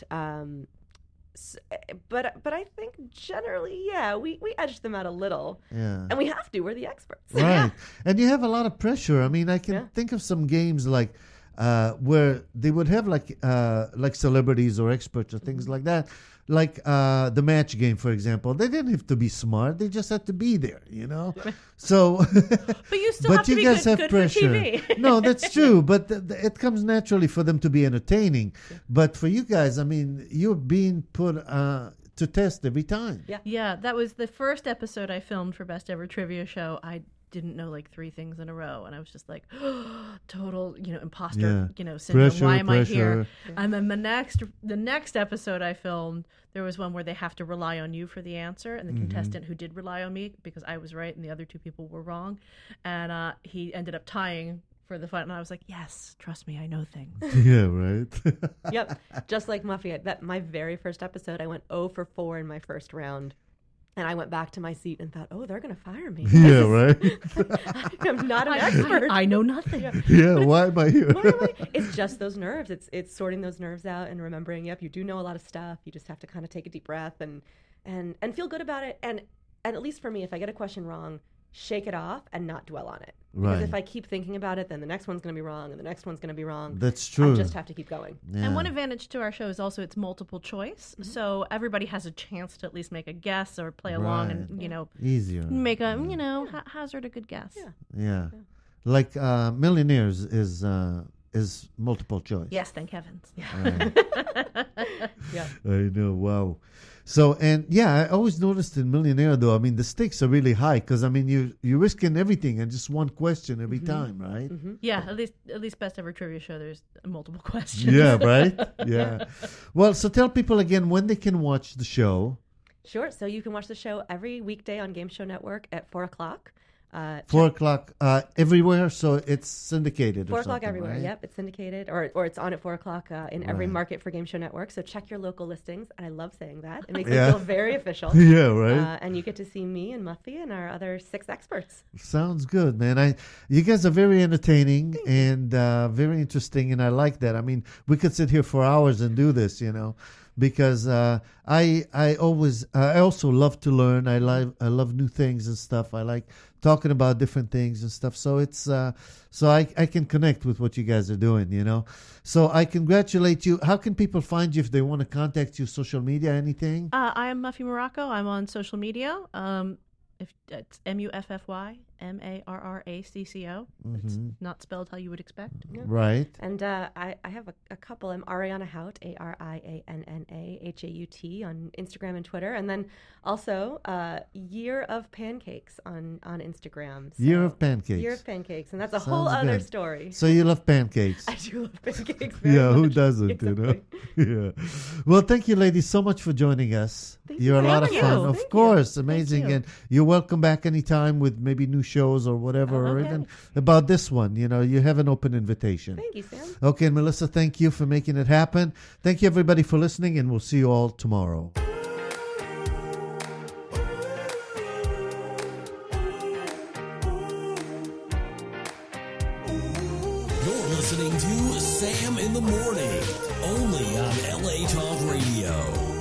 But I think generally, yeah, we edged them out a little. Yeah. And we have to. We're the experts. Right. And you have a lot of pressure. I mean, I can think of some games like where they would have like celebrities or experts or things like that. Like the match game, for example. They didn't have to be smart. They just had to be there, you know? So, But you still have to you be guys good, have good pressure. for TV. No, that's true. But it comes naturally for them to be entertaining. But for you guys, I mean, you're being put to test every time. Yeah. Yeah, that was the first episode I filmed for Best Ever Trivia Show. I didn't know like 3 things in a row, and I was just like, total, imposter, syndrome. Pressure, Why am I pressure. here? And then the next episode I filmed, there was one where they have to rely on you for the answer, and the contestant who did rely on me because I was right and the other 2 people were wrong, and he ended up tying for the fight, and I was like, yes, trust me, I know things. Yeah, right. Yep. Just like Muffy, my very first episode, I went 0 for 4 in my first round. And I went back to my seat and thought, oh, they're going to fire me. Yeah, right. I'm not an expert. I know nothing. Yeah, why am I here? Why am I? It's just those nerves. It's sorting those nerves out and remembering, yep, you do know a lot of stuff. You just have to kind of take a deep breath and feel good about it. And at least for me, if I get a question wrong, shake it off and not dwell on it. Because Right. if I keep thinking about it, then the next one's going to be wrong and the next one's going to be wrong. That's true. I just have to keep going. Yeah. And one advantage to our show is also it's multiple choice, so everybody has a chance to at least make a guess or play along and Easier. make a hazard a good guess. Yeah. Like Millionaires is multiple choice. Yes, thank heavens. Right. Yeah. I know. Wow. So, and yeah, I always noticed in Millionaire, though, I mean, the stakes are really high because, I mean, you're risking everything and just one question every time, right? Yeah, at least Best Ever Trivia Show, there's multiple questions. Yeah, right? Yeah. Well, so tell people again when they can watch the show. Sure. So you can watch the show every weekday on Game Show Network at 4 o'clock. 4 o'clock everywhere, so it's syndicated. 4 or o'clock something, everywhere. right? Yep, it's syndicated, or it's on at 4 o'clock in every Right. market for Game Show Network. So check your local listings, and I love saying that. It makes Yeah. me feel very official. Yeah, right. And you get to see me and Muffy and our other 6 experts. Sounds good, man. You guys are very entertaining and very interesting, and I like that. I mean, we could sit here for hours and do this, because I also love to learn. I love new things and stuff. I like talking about different things and stuff. So it's so I can connect with what you guys are doing, So I congratulate you. How can people find you if they want to contact you? Social media, anything? I am Muffy Morocco. I'm on social media. If it's Muffy Marracco. It's not spelled how you would expect. Right. And I have a couple. I'm Ariana Haut, AriannaHaut on Instagram and Twitter. And then also Year of Pancakes on Instagram. So, Year of Pancakes. Year of Pancakes. And that's a whole other good. story. So you love pancakes. I do love pancakes very Yeah, who much. doesn't, Exactly. you know? Yeah. Well, thank you, ladies, so much for joining us. Thank You're a you. lot of Thank fun. you. Of Thank course, amazing. you. And you're welcome back anytime with maybe new shows or whatever, or Okay. even about this one. You know, you have an open invitation. Thank you, Sam. Okay, and Melissa, thank you for making it happen. Thank you, everybody, for listening, and we'll see you all tomorrow. You're listening to Sam in the Morning, only on LA Talk Radio.